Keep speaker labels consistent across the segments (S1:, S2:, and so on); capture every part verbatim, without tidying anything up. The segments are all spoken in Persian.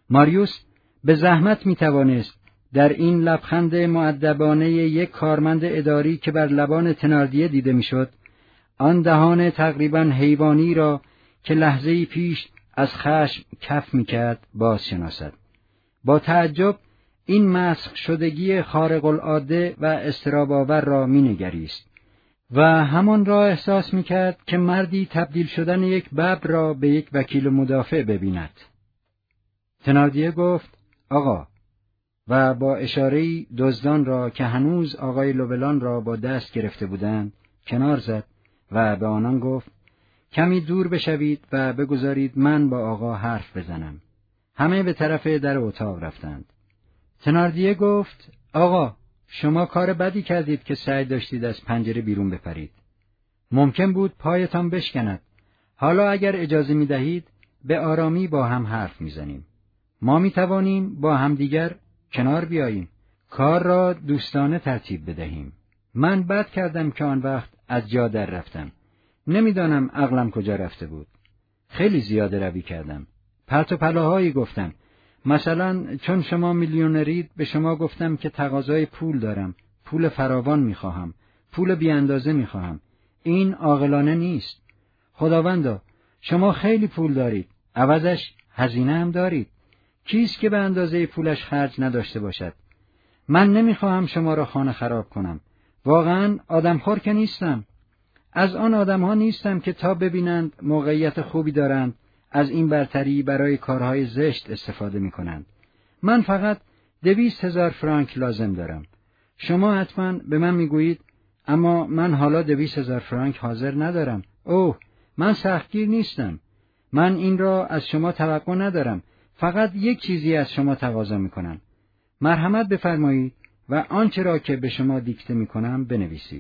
S1: ماریوس به زحمت می توانست در این لبخند مؤدبانه یک کارمند اداری که بر لبان تناردیه دیده میشد، آن دهان تقریباً حیوانی را که لحظه‌ای پیش از خشم کف می‌کرد باز شناسد. با تعجب این مسخ شدگی خارق العاده و اضطراب‌آور را می‌نگریست و همان را احساس می‌کرد که مردی تبدیل شدن یک ببر را به یک وکیل مدافع ببیند. تناردیه گفت: آقا، و با اشاره‌ای دزدان را که هنوز آقای لوبلان را با دست گرفته بودند کنار زد و به آنان گفت: کمی دور بشوید و بگذارید من با آقا حرف بزنم. همه به طرف در اتاق رفتند. تناردیه گفت: آقا، شما کار بدی کردید که سعی داشتید از پنجره بیرون بپرید. ممکن بود پایتان بشکند. حالا اگر اجازه می دهید به آرامی با هم حرف می زنیم. ما می توانیم با هم دیگر کنار بیاییم. کار را دوستانه ترتیب بدهیم. من بد کردم که آن وقت از جا در رفتم. نمیدانم عقلم کجا رفته بود. خیلی زیاده روی کردم. پرت و پلاهایی گفتم. مثلا چون شما میلیونرید به شما گفتم که تقاضای پول دارم. پول فراوان میخواهم. پول بی اندازه میخواهم. این عاقلانه نیست. خداوندا، شما خیلی پول دارید. عوضش هزینه هم دارید. کیست که به اندازه پولش خرج نداشته باشد؟ من نمیخواهم شما را خانه خراب کنم. واقعا آدمخوار که نیستم. از آن آدمها نیستم که تا ببینند موقعیت خوبی دارند از این برتری برای کارهای زشت استفاده می کنند. من فقط دویست هزار فرانک لازم دارم. شما حتما به من می گویید اما من حالا دویست هزار فرانک حاضر ندارم. اوه، من سختگیر نیستم. من این را از شما توقع ندارم. فقط یک چیزی از شما تقاضا می کنم. مرحمت بفرمایید و آنچه را که به شما دیکته می کنم بنویسید.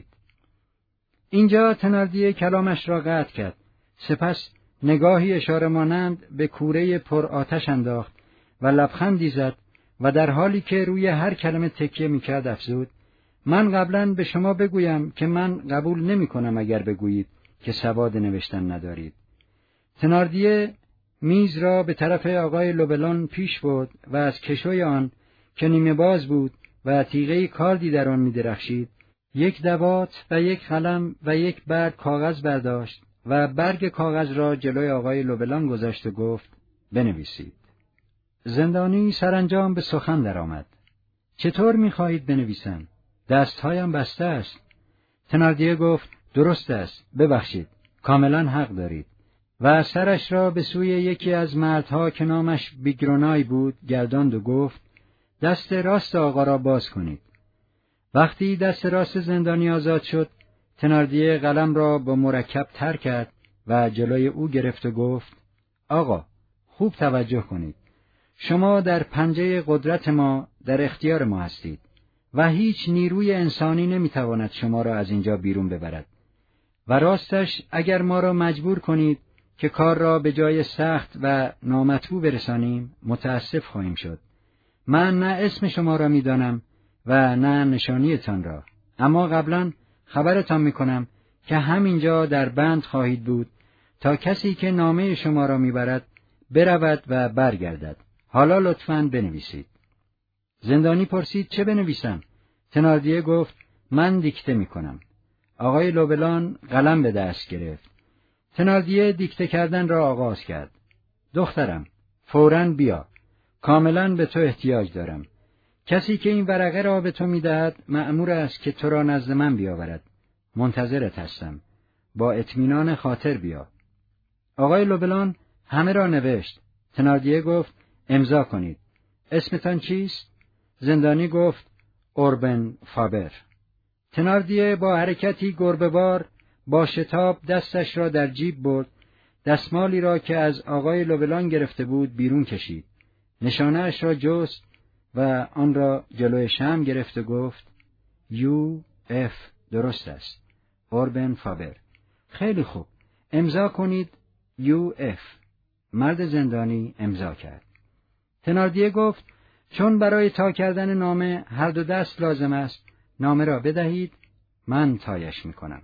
S1: اینجا تناردیه کلامش را قطع کرد. سپس نگاهی اشاره مانند به کوره پر آتش انداخت و لبخندی زد و در حالی که روی هر کلمه تکیه می‌کرد افزود: من قبلا به شما بگویم که من قبول نمی‌کنم اگر بگویید که سواد نوشتن ندارید. تناردیه میز را به طرف آقای لوبلان پیش برد و از کشوی آن که نیمه باز بود و تیغه کاردی در آن می‌درخشید یک دوات و یک قلم و یک برگ کاغذ برداشت و برگ کاغذ را جلوی آقای لوبلان گذاشت و گفت: بنویسید. زندانی سرانجام به سخن درآمد. چطور می‌خواهید بنویسم؟ دستهایم بسته است. تناردیه گفت: درست است، ببخشید، کاملا حق دارید. و سرش را به سوی یکی از مردها که نامش بیگرونای بود گرداند و گفت: دست راست آقا را باز کنید. وقتی دست راست زندانی آزاد شد، تناردیه قلم را با مرکب تر کرد و جلوی او گرفت و گفت: آقا، خوب توجه کنید. شما در پنجه قدرت ما در اختیار ما هستید و هیچ نیروی انسانی نمیتواند شما را از اینجا بیرون ببرد. و راستش اگر ما را مجبور کنید که کار را به جای سخت و نامطبوع برسانیم، متاسف خواهیم شد. من نه اسم شما را میدانم و نه نشانیتان را، اما قبلا خبرتان میکنم که همینجا در بند خواهید بود تا کسی که نامه شما را میبرد برود و برگردد. حالا لطفاً بنویسید. زندانی پرسید: چه بنویسم؟ تناردیه گفت: من دیکته میکنم. آقای لوبلان قلم به دست گرفت. تناردیه دیکته کردن را آغاز کرد. دخترم، فوراً بیا. کاملاً به تو احتیاج دارم. کسی که این ورقه را به تو میدهد مأمور است که تو را نزد من بیاورد. منتظرت هستم. با اطمینان خاطر بیا. آقای لوبلان همه را نوشت. تناردیه گفت: امضا کنید. اسمتان چیست؟ زندانی گفت: اوربن فابر. تناردیه با حرکتی گربه‌وار با شتاب دستش را در جیب برد، دستمالی را که از آقای لوبلان گرفته بود بیرون کشید، نشانه اش را جست و آن را جلوی شمع گرفت و گفت: یو اف درست است. اوربن فابر. خیلی خوب. امضا کنید یو اف. مرد زندانی امضا کرد. تناردیه گفت: چون برای تا کردن نامه هر دو دست لازم است، نامه را بدهید، من تایش میکنم.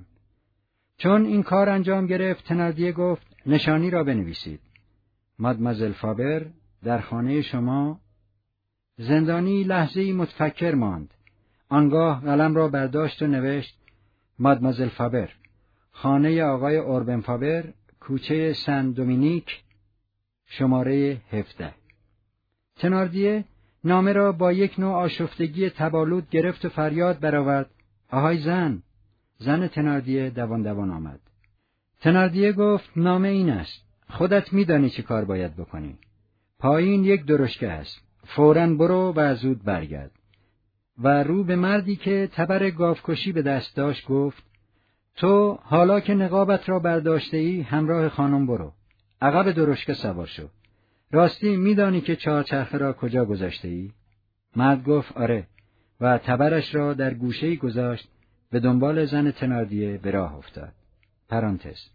S1: چون این کار انجام گرفت، تناردیه گفت: نشانی را بنویسید. مادمازل فابر در خانه شما؟ زندانی لحظه‌ای متفکر ماند. آنگاه قلم را برداشت و نوشت مادمازل فابر، خانه آقای اوربن فابر، کوچه سن دومینیک، شماره هفده. تناردیه نامه را با یک نوع آشفتگی تبالود گرفت و فریاد برآورد: آهای زن! زن تناردیه دوان دوان آمد. تناردیه گفت: نامه این است. خودت میدانی چه کار باید بکنی. پایین یک درشکه است. فوراً برو و زود برگرد. و رو به مردی که تبر گاوکشی به دست داشت گفت: تو حالا که نقابت را برداشته ای همراه خانم برو. عقب درشکه سوار شو. راستی میدانی که چهارچرخه را کجا گذاشته ای؟ مرد گفت آره و تبرش را در گوشه‌ای گذاشت، به دنبال زن تناردیه به راه افتاد. پرانتز.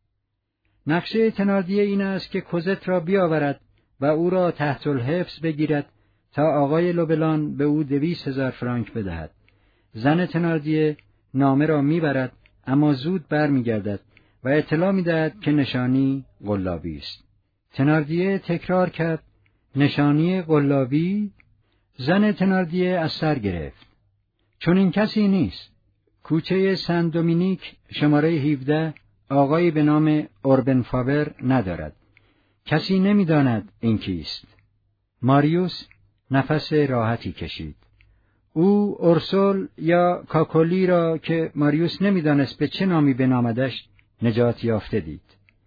S1: نقشه تناردیه این است که کوزت را بیاورد و او را تحت الحبس بگیرد تا آقای لوبلان به او دویست هزار فرانک بدهد. زن تناردیه نامه را میبرد اما زود برمیگردد و اطلاع میدهد که نشانی قلابی است. تناردیه تکرار کرد: نشانی قلابی؟ زن تناردیه از سر گرفت. چون این کسی نیست. کوچه سن دومینیک شماره هفده آقایی به نام اوربن فابر ندارد. کسی نمیداند این کیست. ماریوس نفس راحتی کشید. او اورسول یا کاکولی را که ماریوس نمیدانست به چه نامی بنامدش نجات یافته دید.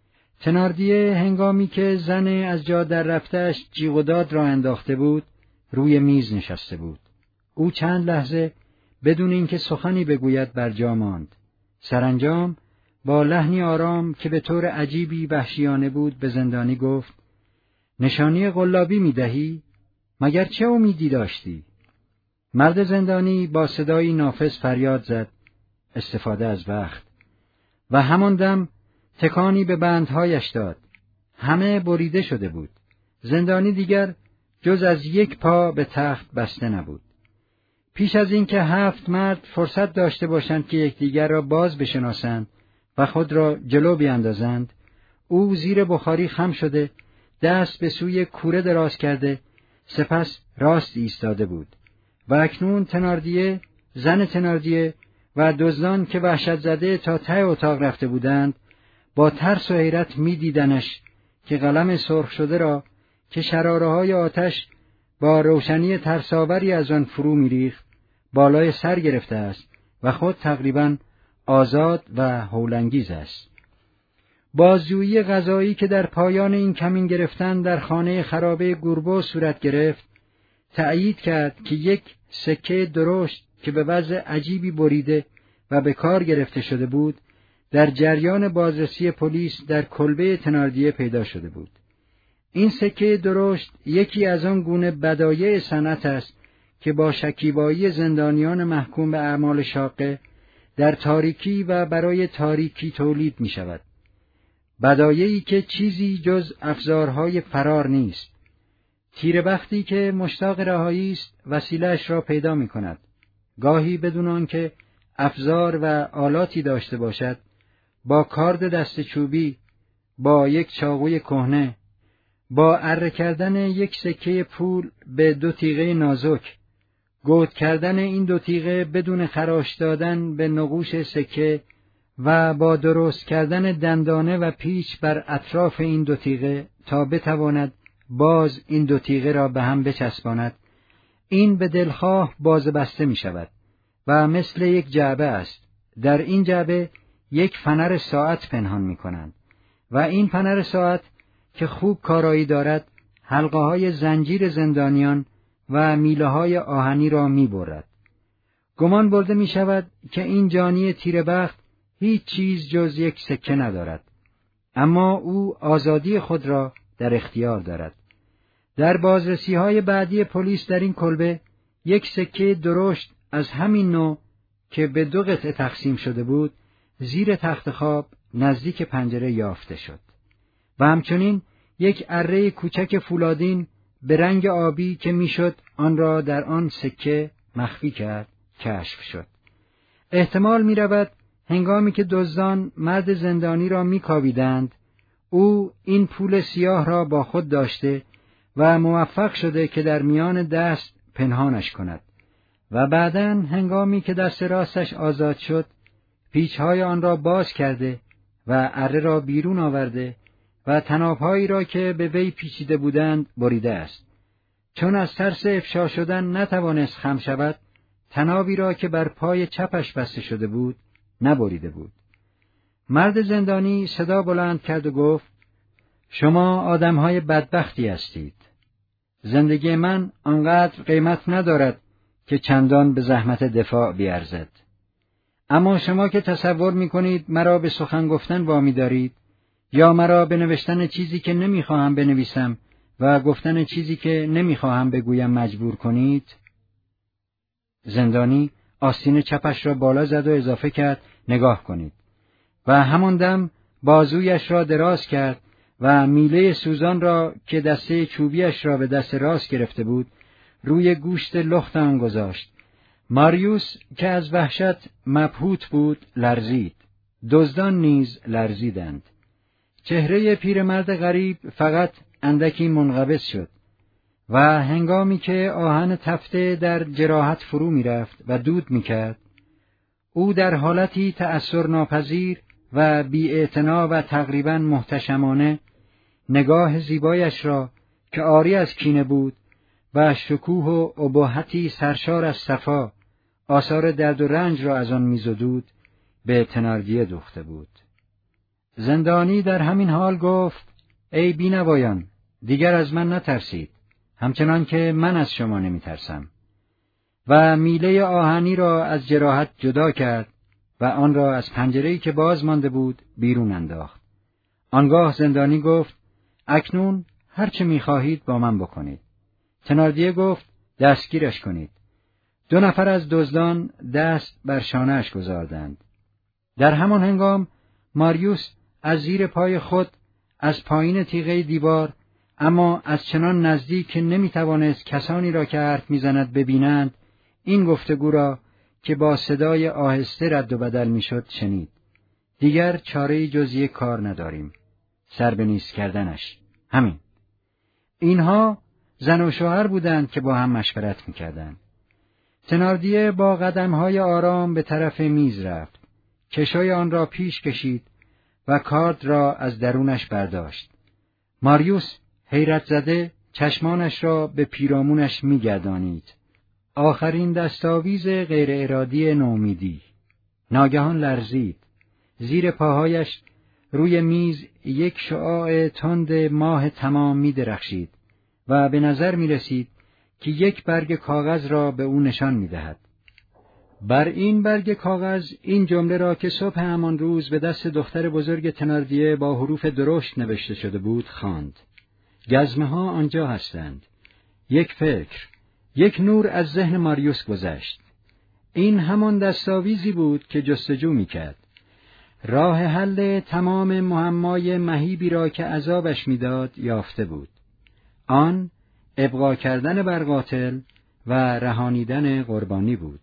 S1: تناردیه هنگامی که زن از جا در رفته‌اش جیغ و داد را انداخته بود، روی میز نشسته بود. او چند لحظه بدون اینکه سخنی بگوید بر جا ماند. سرانجام با لحنی آرام که به طور عجیبی وحشیانه بود به زندانی گفت: نشانی قلابی میدهی؟ مگر چه امیدی داشتی؟ مرد زندانی با صدایی نافذ فریاد زد: استفاده از وقت. و همان دم تکانی به بندهایش داد. همه بریده شده بود. زندانی دیگر جز از یک پا به تخت بسته نبود. پیش از اینکه هفت مرد فرصت داشته باشند که یکدیگر را باز بشناسند و خود را جلو بیاندازند، او زیر بخاری خم شده، دست به سوی کوره دراز کرده، سپس راست ایستاده بود. و اکنون تناردیه، زن تناردیه و دزدان که وحشت زده تا ته اتاق رفته بودند، با ترس و حیرت می دیدنش که قلم سرخ شده را که شراره‌های آتش با روشنی ترساوری از آن فرو می‌ریخت بالای سر گرفته است و خود تقریباً آزاد و هولانگیز است. بازجویی قضایی که در پایان این کمین گرفتن در خانه خرابه گوربو صورت گرفت، تأیید کرد که یک سکه درشت که به وضع عجیبی بریده و به کار گرفته شده بود، در جریان بازرسی پلیس در کلبه تناردیه پیدا شده بود. این سکه درشت یکی از آن گونه بدایع صنعت است که با شکیبایی زندانیان محکوم به اعمال شاقه در تاریکی و برای تاریکی تولید می شود. بدایعی که چیزی جز افزارهای فرار نیست. تیربختی که مشتاق رهایی است وسیله‌اش را پیدا می کند. گاهی بدون آنکه افزار و آلاتی داشته باشد، با کارد دست چوبی، با یک چاقوی کهنه، با اره کردن یک سکه پول به دو تیغه نازک، گود کردن این دو تیغه بدون خراش دادن به نقوش سکه و با درست کردن دندانه و پیچ بر اطراف این دو تیغه تا بتواند باز این دو تیغه را به هم بچسباند، این به دلخواه باز بسته می شود و مثل یک جعبه است. در این جعبه یک فنر ساعت پنهان می کنند و این فنر ساعت که خوب کارایی دارد حلقه های زنجیر زندانیان و میله های آهنی را می برد. گمان برده می شود که این جانی تیربخت هیچ چیز جز یک سکه ندارد، اما او آزادی خود را در اختیار دارد. در بازرسی های بعدی پلیس در این کلبه یک سکه درشت از همین نوع که به دو قطعه تقسیم شده بود زیر تخت خواب نزدیک پنجره یافته شد و همچنین یک اره کوچک فولادین به رنگ آبی که میشد آن را در آن سکه مخفی کرد کشف شد. احتمال می رود هنگامی که دزدان مرد زندانی را می کاویدند، او این پول سیاه را با خود داشته و موفق شده که در میان دست پنهانش کند و بعداً هنگامی که دست راستش آزاد شد پیچهای آن را باز کرده و اره را بیرون آورده و طناب‌هایی را که به وی پیچیده بودند بریده است. چون از ترس افشا شدن نتوانست خم شود، طنابی را که بر پای چپش بسته شده بود نبریده بود. مرد زندانی صدا بلند کرد و گفت: شما آدم‌های بدبختی هستید. زندگی من آنقدر قیمت ندارد که چندان به زحمت دفاع بیارزد. اما شما که تصور می‌کنید مرا به سخن گفتن وامی دارید یا مرا به نوشتن چیزی که نمی‌خواهم بنویسم و گفتن چیزی که نمی‌خواهم بگویم مجبور کنید. زندانی آستین چپش را بالا زد و اضافه کرد: نگاه کنید. و همان دم بازویش را دراز کرد و میله سوزان را که دسته چوبیش را به دست راست گرفته بود روی گوشت لخت آن گذاشت. ماریوس که از وحشت مبهوت بود لرزید. دزدان نیز لرزیدند. چهره پیرمرد غریب فقط اندکی منقبض شد و هنگامی که آهن تفته در جراحت فرو می رفت و دود می کرد، او در حالتی تأثیر ناپذیر و بی‌اعتنا و تقریباً محتشمانه نگاه زیبایش را که عاری از کینه بود و شکوه و ابهتی سرشار از صفا آثار درد و رنج را از آن می‌زدود به تناردیه دوخته بود. زندانی در همین حال گفت: ای بینوایان، دیگر از من نترسید، همچنان که من از شما نمی‌ترسم. و میله آهنی را از جراحت جدا کرد و آن را از پنجره‌ای که باز مانده بود بیرون انداخت. آنگاه زندانی گفت: اکنون هر چه می‌خواهید با من بکنید. تناردیه گفت: دستگیرش کنید. دو نفر از دزدان دست بر شانه‌اش گذاردند. در همان هنگام ماریوس از زیر پای خود از پایین تیغه دیوار، اما از چنان نزدیک که نمی‌توانست کسانی را که حرف می‌زند ببینند، این گفتگو را که با صدای آهسته رد و بدل می‌شد شنید: دیگر چاره‌ای جز یک کار نداریم، سر به نیست کردنش. همین. اینها زن و شوهر بودند که با هم مشورت می‌کردند. تناردیه با قدم‌های آرام به طرف میز رفت، کشوی آن را پیش کشید و کارد را از درونش برداشت. ماریوس حیرت زده چشمانش را به پیرامونش می‌گردانید. آخرین دستاویز غیر ارادی نومیدی. ناگهان لرزید. زیر پاهایش روی میز یک شعاع تند ماه تمام می‌درخشید و به نظر می‌رسید که یک برگ کاغذ را به او نشان می‌دهد. بر این برگ کاغذ این جمله را که صبح همان روز به دست دختر بزرگ تناردیه با حروف درشت نوشته شده بود خواند: گزمه ها آنجا هستند. یک فکر، یک نور از ذهن ماریوس گذشت. این همان دستاویزی بود که جستجو می‌کرد. راه حل تمام معمای مهیبی را که عذابش می‌داد یافته بود. آن ابقا کردن بر قاتل و رهانیدن قربانی بود.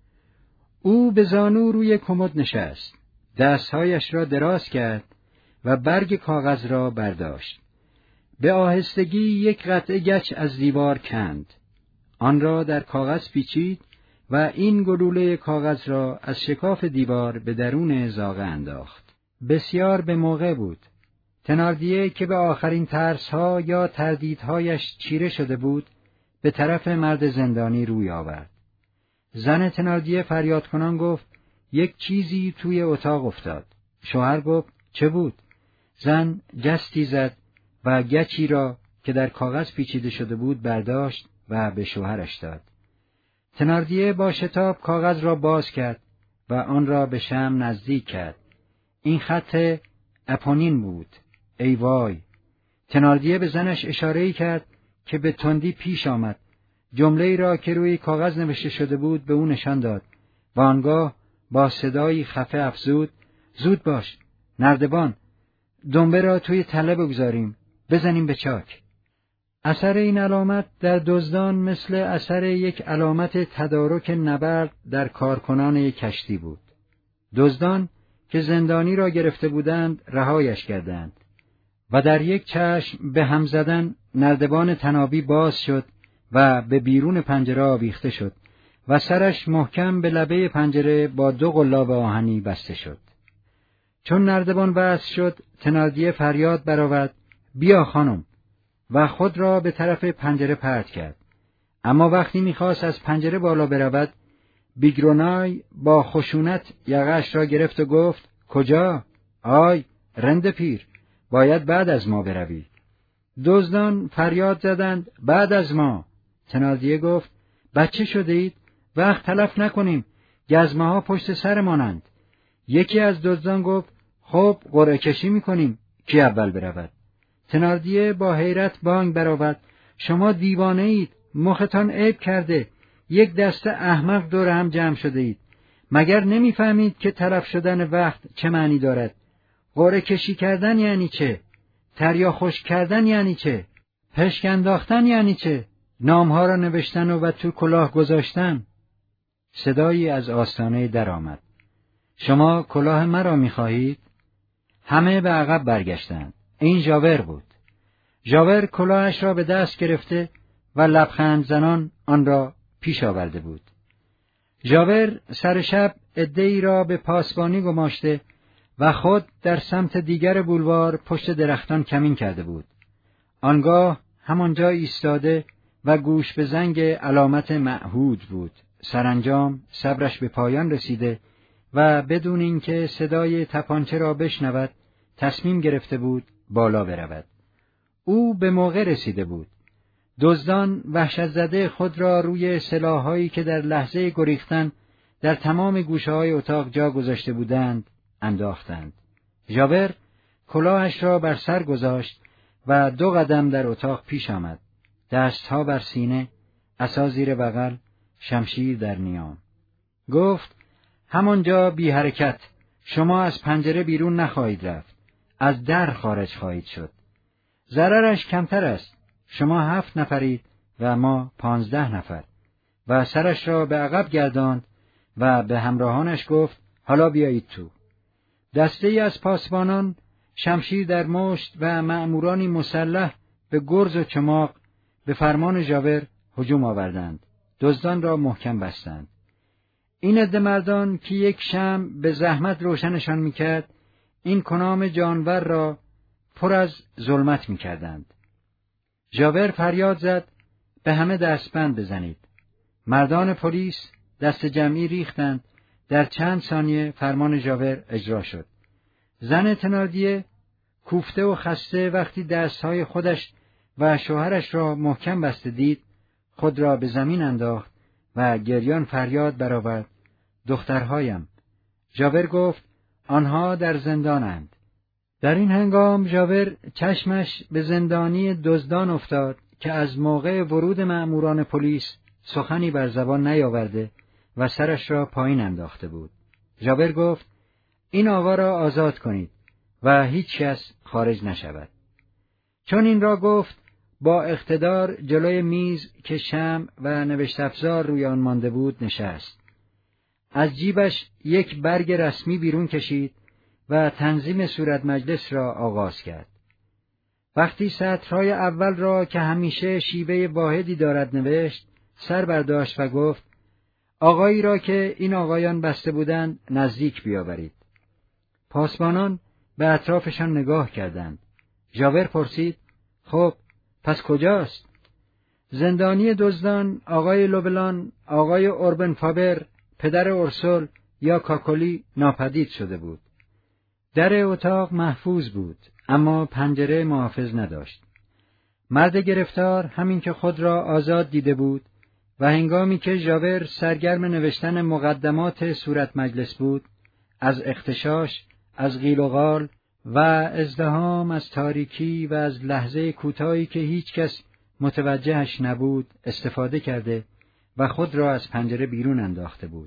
S1: او به زانو روی کمد نشست، دستهایش را دراز کرد و برگ کاغذ را برداشت. به آهستگی یک قطعه گچ از دیوار کند. آن را در کاغذ پیچید و این گلوله کاغذ را از شکاف دیوار به درون زاغه انداخت. بسیار به موقع بود. تناردیه که به آخرین ترس‌ها یا تردیدهایش چیره شده بود، به طرف مرد زندانی روی آورد. زن تناردیه فریاد کنان گفت: یک چیزی توی اتاق افتاد. شوهر گفت: چه بود؟ زن جستی زد و گچی را که در کاغذ پیچیده شده بود برداشت و به شوهرش داد. تناردیه با شتاب کاغذ را باز کرد و آن را به شمع نزدیک کرد. این خط اپونین بود. ای وای! تناردیه به زنش اشاره‌ای کرد که به تندی پیش آمد. جمله‌ای را که روی کاغذ نوشته شده بود به او نشان داد و آنگاه با صدایی خفه افزود: زود باش، نردبان، دنبه را توی تله بگذاریم، بزنیم به چاک. اثر این علامت در دزدان مثل اثر یک علامت تدارک نبرد در کارکنان یک کشتی بود. دزدان که زندانی را گرفته بودند رهایش کردند و در یک چشم به هم زدن نردبان طنابی باز شد و به بیرون پنجره آویخته شد و سرش محکم به لبه پنجره با دو قلاب آهنی بسته شد. چون نردبان بست شد، تناردیه فریاد برآورد: بیا خانم، و خود را به طرف پنجره پرت کرد. اما وقتی می‌خواست از پنجره بالا برود، بیگرونای با خشونت یقه‌اش را گرفت و گفت: کجا؟ آی رند پیر، باید بعد از ما بروی. دزدان فریاد زدند: بعد از ما. تناردیه گفت: بچه شده اید؟ وقت تلف نکنیم، گزمه ها پشت سرمانند. یکی از دزدان گفت: خب قرعه کشی میکنیم، کی اول برود؟ تناردیه با حیرت بانگ برآورد: شما دیوانه اید، مختان عیب کرده، یک دسته احمق دور هم جمع شده اید. مگر نمیفهمید که تلف شدن وقت چه معنی دارد؟ قرعه کشی کردن یعنی چه؟ تریا خشک کردن یعنی چه؟ پشک انداختن یعنی چه؟ نامها را نوشتن و, و تو کلاه گذاشتن. صدایی از آستانه در آمد: شما کلاه مرا می‌خواهید؟ همه به عقب برگشتند. این ژاور بود. ژاور کلاهش را به دست گرفته و لبخند زنان آن را پیش آورده بود. ژاور سر شب عده‌ای را به پاسبانی گماشته و خود در سمت دیگر بولوار پشت درختان کمین کرده بود. آنگاه همانجا ایستاده و گوش به زنگ علامت معهود بود. سرانجام صبرش به پایان رسیده و بدون اینکه صدای تپانچه را بشنود تصمیم گرفته بود بالا برود. او به موقع رسیده بود. دزدان وحشت زده خود را روی سلاح‌هایی که در لحظه گریختن در تمام گوشه‌های اتاق جا گذاشته بودند انداختند. ژاور کلاهش را بر سر گذاشت و دو قدم در اتاق پیش آمد. دستها بر سینه، عصا زیر بغل، شمشیر در نیام. گفت: همانجا بی حرکت، شما از پنجره بیرون نخواهید رفت، از در خارج خواهید شد. ضررش کمتر است، شما هفت نفرید و ما پانزده نفر. و سرش را به عقب گرداند و به همراهانش گفت: حالا بیایید تو. دسته ای از پاسبانان شمشیر در مشت و مأمورانی مسلح به گرز و چماق به فرمان ژاور هجوم آوردند. دزدان را محکم بستند. این عده مردان که یک شمع به زحمت روشنشان میکرد، این کنام جانور را پر از ظلمت میکردند. ژاور فریاد زد: به همه دستبند بزنید. مردان پلیس دست جمعی ریختند. در چند ثانیه فرمان ژاور اجرا شد. زن تناردیه کوفته و خسته وقتی دستهای خودش و شوهرش را محکم بسته دید، خود را به زمین انداخت و گریان فریاد برآورد: دخترهایم. ژاور گفت: آنها در زندانند. در این هنگام ژاور چشمش به زندانی دزدان افتاد که از موقع ورود مأموران پلیس سخنی بر زبان نیاورده و سرش را پایین انداخته بود. ژاور گفت: این آقا را آزاد کنید و هیچ کس خارج نشود. چون این را گفت، با اقتدار جلوی میز که شمع و نوشت افزار روی آن مانده بود نشست. از جیبش یک برگ رسمی بیرون کشید و تنظیم صورت مجلس را آغاز کرد. وقتی سطرهای اول را که همیشه شیوه واحدی دارد نوشت، سر برداشت و گفت: آقایی را که این آقایان بسته بودند نزدیک بیاورید. پاسبانان به اطرافشان نگاه کردند. ژاور پرسید: خب پس کجاست؟ زندانی دزدان آقای لوبلان، آقای اوربن فابر، پدر اورسول یا کاکولی ناپدید شده بود. در اتاق محفوظ بود، اما پنجره محافظ نداشت. مرد گرفتار همین که خود را آزاد دیده بود و هنگامی که ژاور سرگرم نوشتن مقدمات صورت مجلس بود، از اختشاش، از قیل و قال و ازدحام، از تاریکی و از لحظه کوتاهی که هیچ کس متوجهش نبود استفاده کرده و خود را از پنجره بیرون انداخته بود.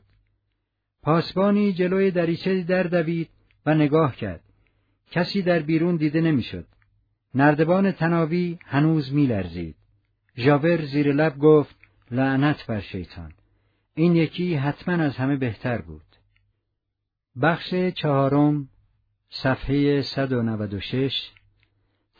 S1: پاسبانی جلوی دریچه در دوید و نگاه کرد. کسی در بیرون دیده نمیشد. نردبان طنابی هنوز میلرزید. ژاور زیر لب گفت: لعنت بر شیطان. این یکی حتما از همه بهتر بود. بخش چهارم، صفحه صد و نود و شش.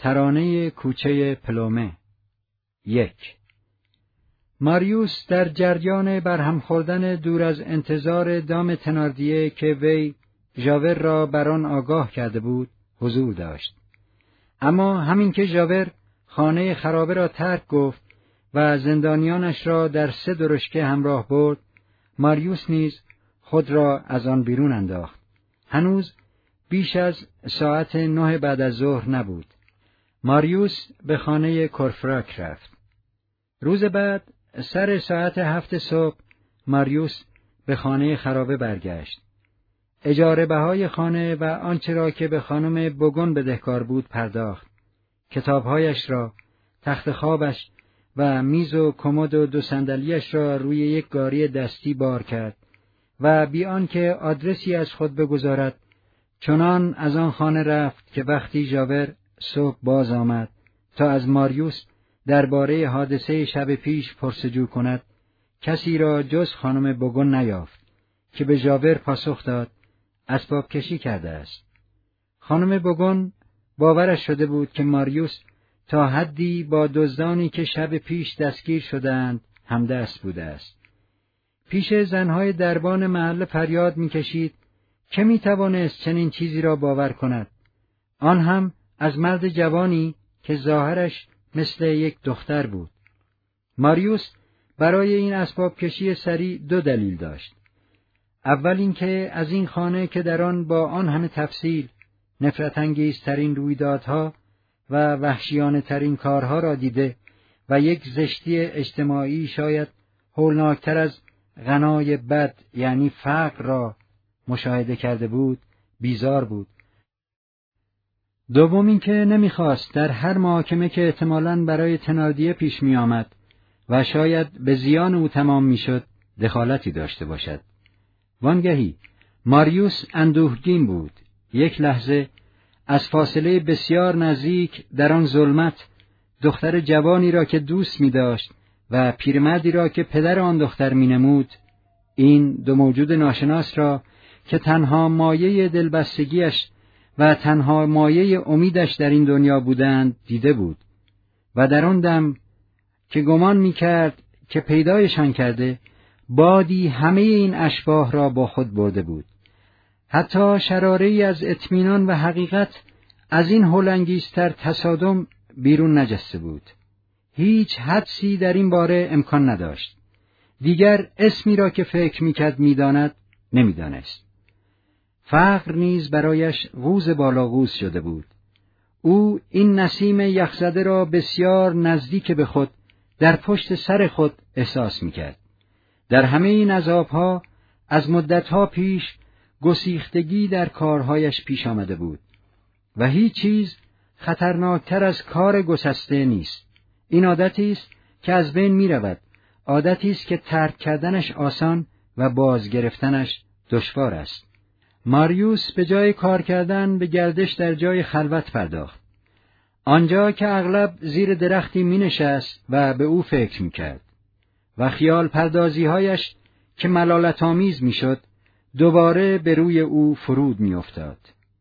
S1: ترانه کوچه پلومه. یک. ماریوس در جریان برهم خوردن دور از انتظار دام تناردیه که وی ژاور را بر آن آگاه کرده بود حضور داشت. اما همین که ژاور خانه خرابه را ترک گفت و زندانیانش را در سه درشکه همراه برد، ماریوس نیز خود را از آن بیرون انداخت. هنوز بیش از ساعت نه بعد از ظهر نبود. ماریوس به خانه کورفراک رفت. روز بعد سر ساعت هفت صبح ماریوس به خانه خرابه برگشت. اجاره بهای خانه و آنچه را که به خانم بوگون بدهکار بود پرداخت. کتابهایش را، تخت خوابش و میز و کمد و دو صندلیاش را روی یک گاری دستی بار کرد و بی آنکه آدرسی از خود بگذارد چنان از آن خانه رفت که وقتی ژاور صبح باز آمد تا از ماریوس درباره حادثه شب پیش پرسجو کند، کسی را جز خانم بوگون نیافت که به ژاور پاسخ داد اسباب کشی کرده است. خانم بوگون باورش شده بود که ماریوس تا حدی با دزدانی که شب پیش دستگیر شدند همدست بوده است. پیش زنهای دربان محل فریاد می‌کشید که می‌توانست چنین چیزی را باور کند، آن هم از مرد جوانی که ظاهرش مثل یک دختر بود. ماریوس برای این اسباب کشی سریع دو دلیل داشت. اول اینکه از این خانه که در آن با آن همه تفصیل نفرت انگیزترین رویدادها و وحشیانه ترین کارها را دیده و یک زشتی اجتماعی شاید هولناکتر از غنای بد یعنی فقر را مشاهده کرده بود، بیزار بود. دوم اینکه نمیخواست در هر محاکمه که احتمالاً برای تناردیه پیش می آمد و شاید به زیان او تمام میشد دخالتی داشته باشد. وانگهی ماریوس اندوهگین بود. یک لحظه از فاصله بسیار نزدیک در آن ظلمت دختر جوانی را که دوست می داشت و پیرمردی را که پدر آن دختر می نمود، این دو موجود ناشناس را که تنها مایه دلبستگیش و تنها مایه امیدش در این دنیا بودند دیده بود و در آن دم که گمان می کرد که پیدایشان کرده، بادی همه این اشباح را با خود برده بود. حتی شراره‌ای از اطمینان و حقیقت از این هولانگیزتر تصادم بیرون نجسته بود. هیچ حدسی در این باره امکان نداشت. دیگر اسمی را که فکر میکرد میداند نمیدانست. فقر نیز برایش قوز بالا قوز شده بود. او این نسیم یخزده را بسیار نزدیک به خود در پشت سر خود احساس میکرد. در همه این عذابها از مدتها پیش گسیختگی در کارهایش پیش آمده بود و هیچ چیز خطرناکتر از کار گسسته نیست. این عادتی است که از بین می رود، عادتی است که ترک کردنش آسان و باز گرفتنش دشوار است. ماریوس به جای کار کردن به گردش در جای خلوت پرداخت. آنجا که اغلب زیر درختی می نشست و به او فکر می کرد و خیال پردازی‌هایش که ملالت‌آمیز می شد دوباره به روی او فرود می افتاد.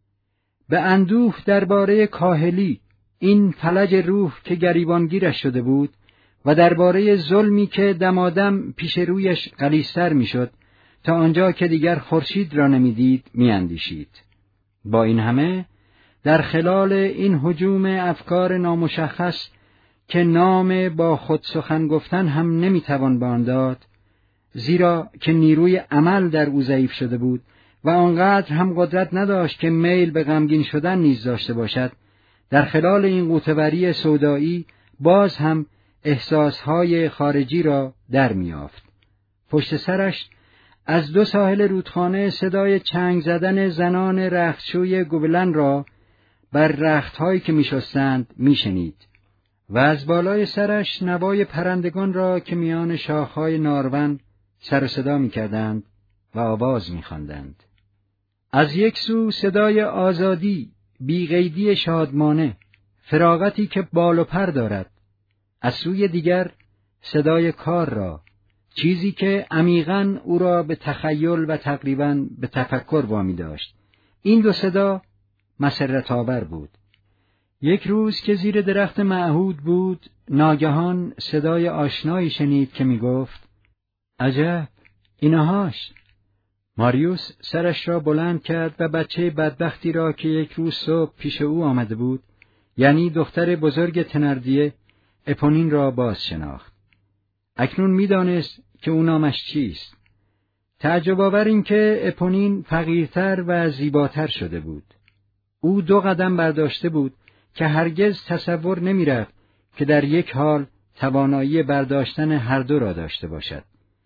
S1: به اندوه درباره کاهلی، این فلج روح که گریبانگیرش شده بود و درباره ظلمی که دمادم پیش رویش غلیظ‌تر می شد تا آنجا که دیگر خورشید را نمی‌دید می اندیشید. با این همه در خلال این هجوم افکار نامشخص که نام با خود سخن گفتن هم نمی‌توان به آن داد، زیرا که نیروی عمل در او ضعیف شده بود و آنقدر هم قدرت نداشت که میل به غمگین شدن نیز داشته باشد، در خلال این قوتوری سودایی باز هم احساسهای خارجی را در می‌یافت. پشت سرش از دو ساحل رودخانه صدای چنگ زدن زنان رختشوی گوبلن را بر رختهایی که می‌شستند می‌شنید و از بالای سرش نوای پرندگان را که میان شاخهای نارون سر و صدا می‌کردند و آواز می‌خواندند. از یک سو صدای آزادی، بی‌قیدی شادمانه، فراغتی که بال و پر دارد، از سوی دیگر صدای کار را، چیزی که عمیقاً او را به تخیل و تقریباً به تفکر وامی داشت. این دو صدا مسرت آور بود. یک روز که زیر درخت معهود بود، ناگهان صدای آشنایی شنید که می گفت: عجب، اینهاش. ماریوس سرش را بلند کرد و بچه بدبختی را که یک روز صبح پیش او آمده بود، یعنی دختر بزرگ تناردیه، اپونین را باز شناخت. اکنون می دانست که او نامش چیست. تعجب آور این که اپونین فقیرتر و زیباتر شده بود. او دو قدم برداشته بود که هرگز تصور نمی رفت که در یک حال توانایی برداشتن هر دو را داشته باشد.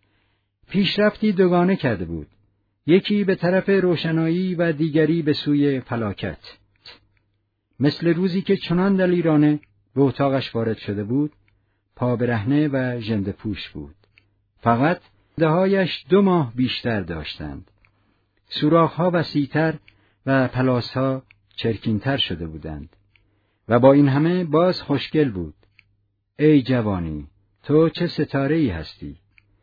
S1: پیشرفتی دوگانه کرده بود، یکی به طرف روشنایی و دیگری به سوی فلاکت. مثل روزی که چنان دلیرانه به اتاقش وارد شده بود، پا برهنه و ژنده پوش بود. فقط دهایش دو ماه بیشتر داشتند. سوراخ‌ها وسیع‌تر و پلاس‌ها چرکین‌تر شده بودند و با این همه باز خوشگل بود. ای جوانی، تو چه ستاره‌ای هستی!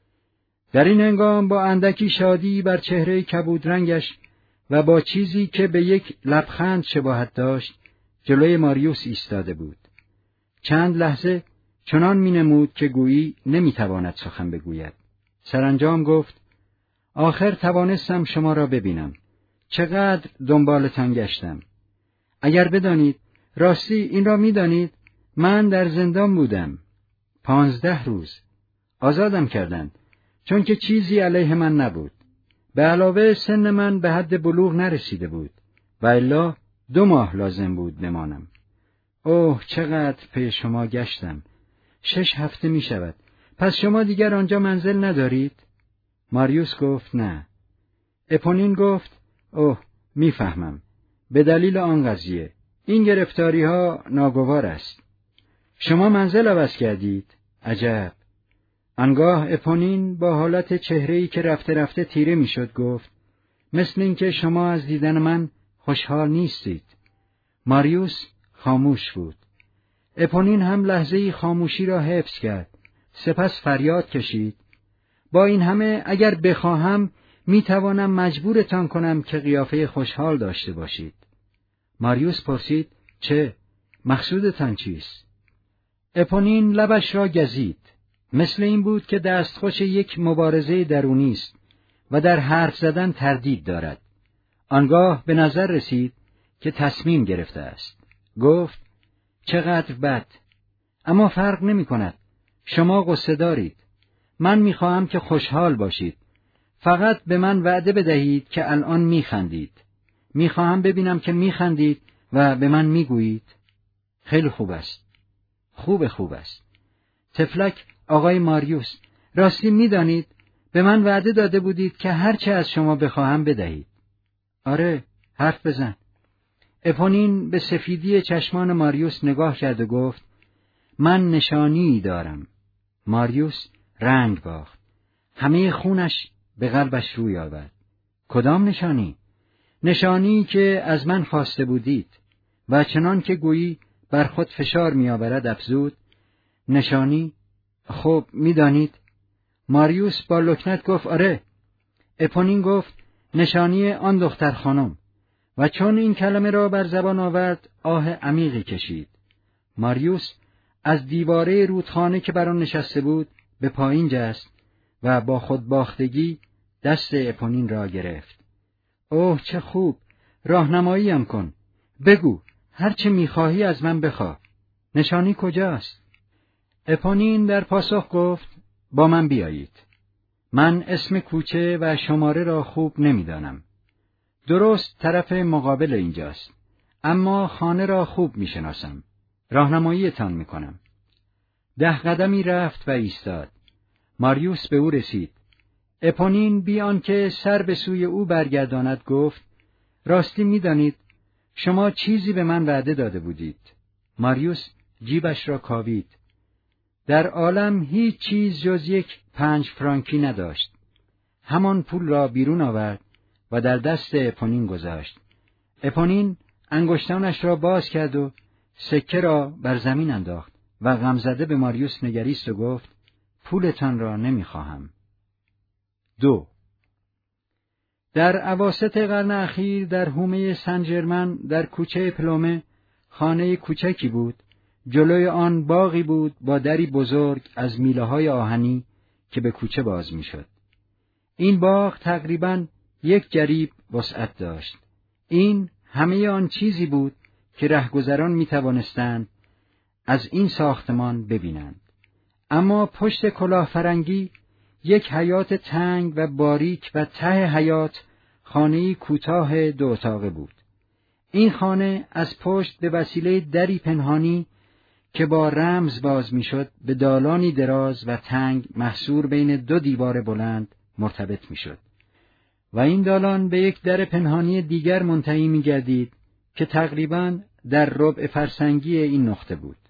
S1: در این هنگام با اندکی شادی بر چهره کبودرنگش و با چیزی که به یک لبخند شباهت داشت، جلوی ماریوس ایستاده بود. چند لحظه چنان می‌نمود که گویی نمی‌تواند سخن بگوید. سرانجام گفت: آخر توانستم شما را ببینم. چقدر دنبالتان گشتم. اگر بدانید، راستی این را می‌دانید، من در زندان بودم. پانزده روز. آزادم کردند، چون که چیزی علیه من نبود. به علاوه سن من به حد بلوغ نرسیده بود و الا دو ماه لازم بود بمانم. اوه، چقدر پی شما گشتم. شش هفته می شود. پس شما دیگر آنجا منزل ندارید؟ ماریوس گفت: نه. اپونین گفت: اوه، میفهمم. به دلیل آن قضیه. این گرفتاری ها ناگوار است. شما منزل عوض کردید؟ عجب. آنگاه اپونین با حالت چهره‌ای که رفته رفته تیره میشد گفت: مثل این که شما از دیدن من خوشحال نیستید. ماریوس خاموش بود. اپونین هم لحظه‌ای خاموشی را حفظ کرد. سپس فریاد کشید: با این همه اگر بخواهم میتوانم مجبورتان کنم که قیافه خوشحال داشته باشید. ماریوس پرسید: چه؟ مقصودتان چیست؟ اپونین لبش را گزید. مثل این بود که دستخوش یک مبارزه درونی است و در حرف زدن تردید دارد. آنگاه به نظر رسید که تصمیم گرفته است. گفت: چقدر بد. اما فرق نمی کند. شما غصه دارید. من می خواهم که خوشحال باشید. فقط به من وعده بدهید که الان می خندید. می خواهم ببینم که می خندید و به من می گویید: خیلی خوب است. خوب خوب است. تفلک آقای ماریوس، راستی می دانید به من وعده داده بودید که هرچه از شما بخواهم بدهید. آره، حرف بزن. اپونین به سفیدی چشمان ماریوس نگاه کرد و گفت: من نشانی دارم. ماریوس رنگ باخت. همه خونش به قلبش روی آورد. کدام نشانی؟ نشانی که از من خواسته بودید. و چنان که گویی بر خود فشار می آورد افزود: نشانی؟ خب می دانید؟ ماریوس با لکنت گفت: آره. اپونین گفت: نشانی آن دختر خانم. و چون این کلمه را بر زبان آورد آه عمیقی کشید. ماریوس از دیواره رودخانه که بر آن نشسته بود به پایین جست و با خود باختگی دست اپونین را گرفت. اوه چه خوب، راهنماییم کن. بگو، هر چه میخواهی از من بخواه. نشانی کجاست؟ اپونین در پاسخ گفت: با من بیایید. من اسم کوچه و شماره را خوب نمیدانم. درست طرف مقابل اینجاست، اما خانه را خوب میشناسم. راهنماییتان میکنم. ده قدمی رفت و ایستاد. ماریوس به او رسید. اپونین بی آنکه سر به سوی او برگرداند گفت: راستی میدانید شما چیزی به من وعده داده بودید. ماریوس جیبش را کاوید. در عالم هیچ چیز جز یک پنج فرانکی نداشت. همان پول را بیرون آورد و در دست اپونین گذاشت. اپونین انگشتانش را باز کرد و سکه را بر زمین انداخت و غمزده به ماریوس نگریست و گفت: پولتان را نمیخواهم. دو. در اواسط قرن اخیر در حومه سن ژرمن در کوچه پلومه خانه کوچکی بود. جلوی آن باغی بود با دری بزرگ از میله‌های آهنی که به کوچه باز می‌شد. این باغ تقریباً یک جریب وسعت داشت. این همه آن چیزی بود که رهگذران می‌توانستند از این ساختمان ببینند. اما پشت کلاه فرنگی یک حیاط تنگ و باریک و ته حیاط خانه‌ای کوتاه دو اتاقه بود. این خانه از پشت به وسیله دری پنهانی که با رمز باز میشد به دالانی دراز و تنگ محصور بین دو دیوار بلند مرتبط میشد و این دالان به یک در پنهانی دیگر منتهی می‌گردید که تقریباً در ربع فرسنگی این نقطه بود.